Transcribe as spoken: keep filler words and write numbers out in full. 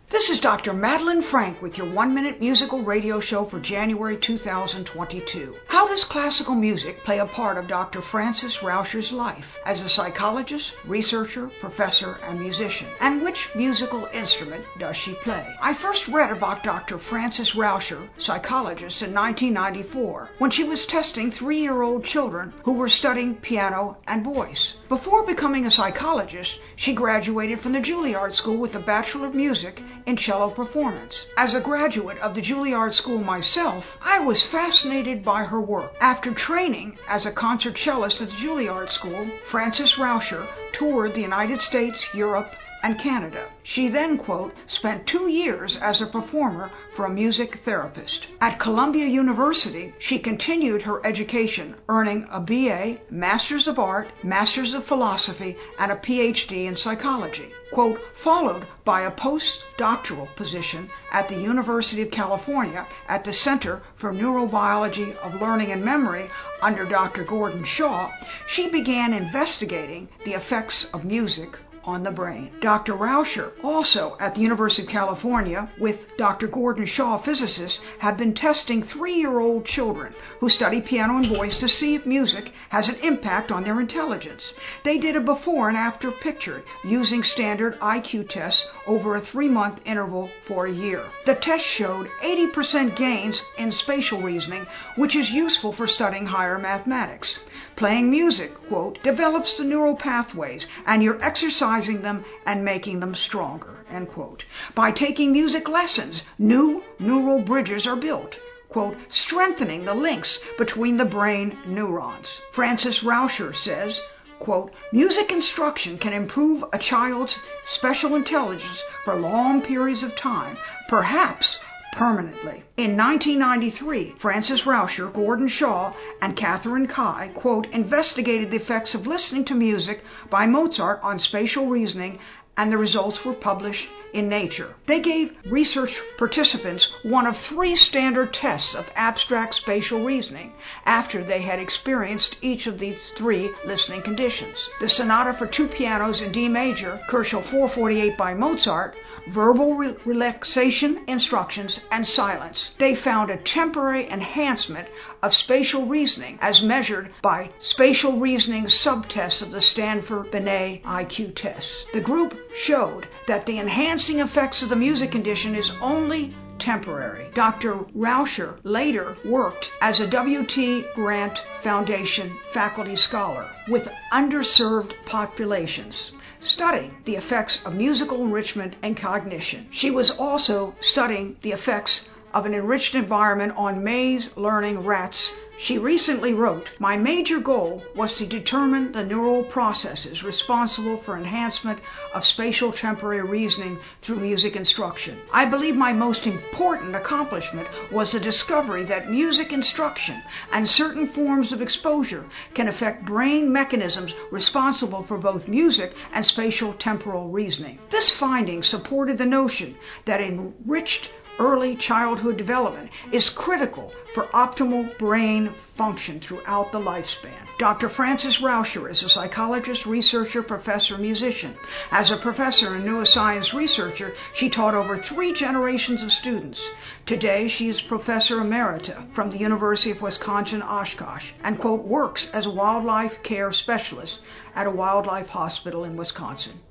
This is Doctor Madeline Frank with your one-minute musical radio show for January two thousand twenty-two. How does classical music play a part of Doctor Frances Rauscher's life as a psychologist, researcher, professor, and musician? And which musical instrument does she play? I first read about Doctor Frances Rauscher, psychologist, in nineteen ninety-four when she was testing three-year-old children who were studying piano and voice. Before becoming a psychologist, she graduated from the Juilliard School with a Bachelor of Music in cello performance. As a graduate of the Juilliard School myself, I was fascinated by her work. After training as a concert cellist at the Juilliard School, Frances Rauscher toured the United States, Europe, and Canada. She then, quote, spent two years as a performer for a music therapist. At Columbia University, she continued her education, earning a B A, Masters of Art, Masters of Philosophy, and a P H D in psychology. Quote, followed by a postdoctoral position at the University of California at the Center for Neurobiology of Learning and Memory under Doctor Gordon Shaw, she began investigating the effects of music on the brain. Doctor Rauscher, also at the University of California with Doctor Gordon Shaw, physicist, have been testing three-year-old children who study piano and voice to see if music has an impact on their intelligence. They did a before and after picture using standard I Q tests over a three-month interval for a year. The test showed eighty percent gains in spatial reasoning, which is useful for studying higher mathematics. Playing music, quote, develops the neural pathways, and you're exercising them and making them stronger, end quote. By taking music lessons, new neural bridges are built, quote, strengthening the links between the brain neurons. Frances Rauscher says, quote, music instruction can improve a child's special intelligence for long periods of time, perhaps permanently. In nineteen ninety-three, Frances Rauscher, Gordon Shaw, and Catherine Kai, quote, investigated the effects of listening to music by Mozart on spatial reasoning, and the results were published in Nature. They gave research participants one of three standard tests of abstract spatial reasoning after they had experienced each of these three listening conditions. The Sonata for Two Pianos in D Major, Kochel four forty-eight by Mozart, verbal re- relaxation instructions, and silence. They found a temporary enhancement of spatial reasoning as measured by spatial reasoning subtests of the Stanford-Binet I Q tests. The group showed that the enhancing effects of the music condition is only temporary. Doctor Rauscher later worked as a W T Grant Foundation faculty scholar with underserved populations, studying the effects of musical enrichment and cognition. She was also studying the effects of an enriched environment on maze-learning rats. She recently wrote, my major goal was to determine the neural processes responsible for enhancement of spatial temporary reasoning through music instruction. I believe my most important accomplishment was the discovery that music instruction and certain forms of exposure can affect brain mechanisms responsible for both music and spatial temporal reasoning. This finding supported the notion that enriched early childhood development is critical for optimal brain function throughout the lifespan. Doctor Frances Rauscher is a psychologist, researcher, professor, musician. As a professor and neuroscience researcher, she taught over three generations of students. Today, she is professor emerita from the University of Wisconsin-Oshkosh and, quote, works as a wildlife care specialist at a wildlife hospital in Wisconsin.